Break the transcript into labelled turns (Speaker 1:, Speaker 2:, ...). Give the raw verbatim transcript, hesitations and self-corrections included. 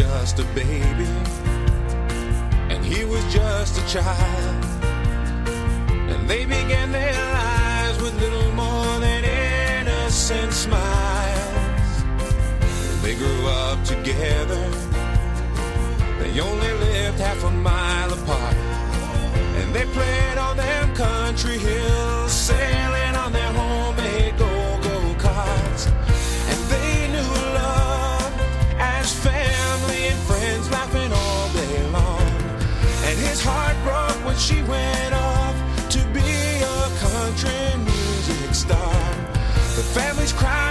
Speaker 1: just a baby, and he was just a child. And they began their lives with little more than innocent smiles. They grew up together. They only lived half a mile apart. And they played on them country hills, sailing on their homemade go-go carts. And they knew love as family and friends, laughing all day long. And his heart broke when she went off to be a country music star. The family's crying